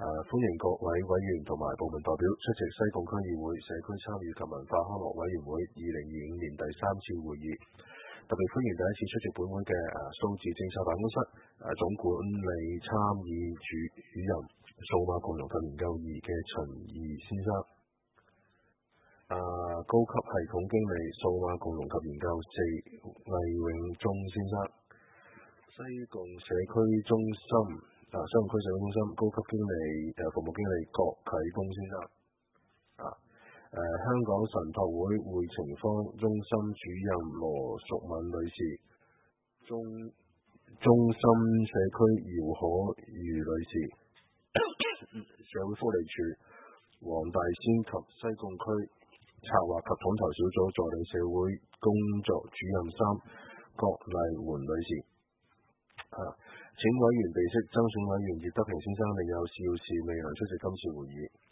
歡迎各位委員同埋部門代表出席西貢區議會社區參與及文化康樂委員會2025年第3次會議。特別歡迎第一次出席本會嘅數字政策辦公室總管理參議主任數碼共融及研究2嘅秦義先生，高級系統經理數碼共融及研究4魏永忠先生，西貢社區中心西貢區社區中心高級經理服務經理郭啟峰先生，香港神託會會情坊中心主任羅淑敏女士，中心社區姚可如女士，社會福利署黃大仙及西貢區策劃及統籌小組助理社會工作主任3郭麗媛女士。請委員備悉，增選委員葉德平先生另有事要事未能出席今次會議。